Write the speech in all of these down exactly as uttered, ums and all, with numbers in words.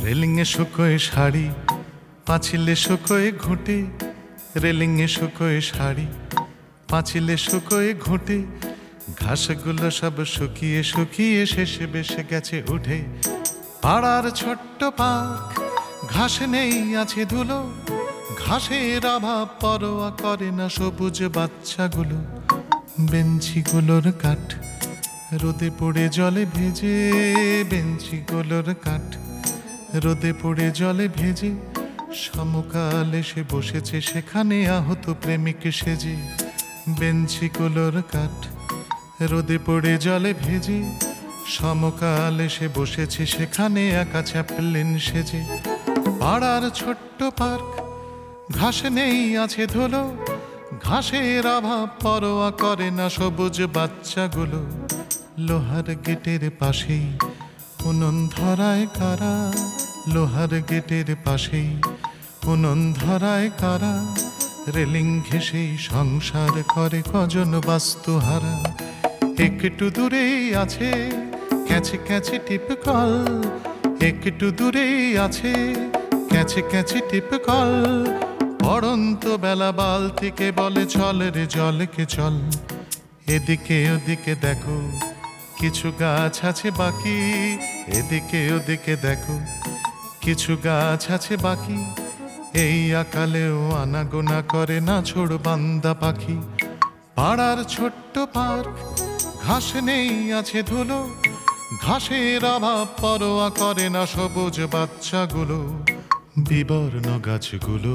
রেলিংয়ে শুকোয় শাড়ি, পাঁচিলে শুকোয় ঘুঁটে। রেলিংয়ে শুকোয় শাড়ি, পাঁচিলে শুকোয় ঘুঁটে। ঘাসগুলো সব শুকিয়ে শুকিয়ে শেষে বেসে গেছে উঠে। পাড়ার ছোট্ট পার্ক, ঘাস নেই আছে ধুলো। ঘাসের অভাব পরোয়া করে না সবুজ বাচ্চাগুলো। বেঞ্চিগুলোর কাঠ রোদে পড়ে জলে ভেজে। বেঞ্চিগুলোর কাঠ রোদে পড়ে জলে ভেজে। সমকাল এসে বসেছে সেখানে আহত প্রেমিক সেজে। বেঞ্চিগুলোর কাঠ রোদে পড়ে জলে ভেজে। সমকাল এসে বসেছে সেখানে একা চ্যাপলিন সেজে। পাড়ার ছোট্ট পার্ক, ঘাস নেই আছে ধুলো। ঘাসের অভাব পরোয়া করে না সবুজ বাচ্চাগুলো। লোহার গেটের পাশেই উনুন ধরায় কারা। লোহার গেটের পাশেই উনুন ধরায় কারা। রেলিং ঘেঁষেই সংসার করে কজন বাস্তুহারা। একটু দূরেই আছে ক্যাচে ক্যাচে টিপ কল। একটু দূরেই আছে ক্যাচে ক্যাচে টিপ কল। পড়ন্ত বেলা বাল থেকে বলে চল রে জলকে চল। এদিকে ওদিকে দেখো কিছু গাছ আছে বাকি। এদিকে ওদিকে দেখো কিছু গাছ আছে বাকি। এই আকালেও আনাগোনা করে না ছোড় বান্দা পাখি। পাড়ার ছোট্ট পার্ক, ঘাস নেই আছে ধুলো। ঘাসের অভাব পরোয়া করে না সবুজ বাচ্চাগুলো। বিবর্ণ গাছগুলো,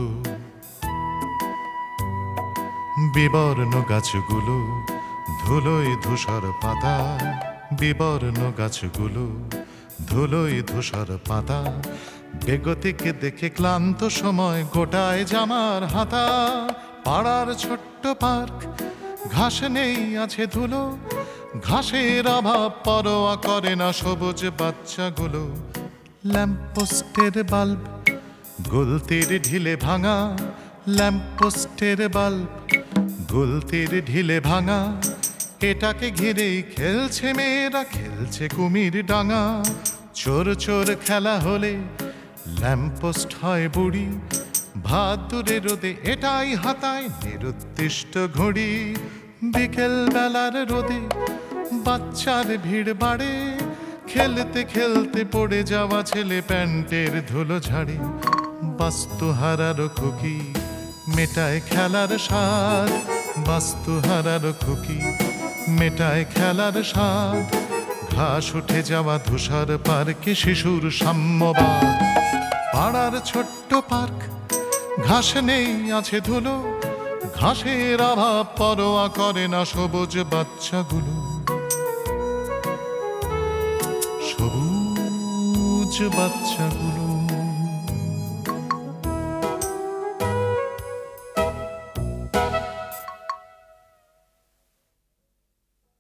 বিবর্ণ গাছগুলো ধুলোয় ধূসর পাতা। বিবর্ণ গাছগুলো ধুলোয় ধূসর পাতা। বেগতিক দেখে ক্লান্ত সময় গোটায় জামার হাতা। পাড়ার ছোট্ট পার্ক, ঘাস নেই আছে ধুলো। ঘাসের অভাব পরোয়া করে না সবুজ বাচ্চাগুলো। ল্যাম্পপোস্টের বাল্ব গুলতির ঢিলে ভাঙা। ল্যাম্পপোস্টের বাল্ব গুলতির ঢিলে ভাঙা। এটাকে ঘিরেই খেলছে মেয়েরা, খেলছে কুমির ডাঙা। চোর চোর খেলা হলে ল্যাম্পপোস্ট হয় বুড়ি। ভাদুরে রোদে এটাই হাতায় নিরুদ্দিষ্ট ঘড়ি। বিকেল বেলার রোদে বাচ্চার ভিড় বাড়ে। খেলতে খেলতে পড়ে যাওয়া ছেলে প্যান্টের ধুলো ঝাড়ে। বাস্তুহারার খুকি মেটায় খেলার স্বাদ। বাস্তুহারার খুকি মেটায় খেলার স্বাদ। ঘাস উঠে যাওয়া ধূসর পার্কে শিশুর সাম্যবাদ। পাড়ার ছোট্ট পার্ক, ঘাস নেই আছে ধুলো। ঘাসের অভাব পরোয়া করে না সবুজ বাচ্চাগুলো। সবুজ বাচ্চাগুলো।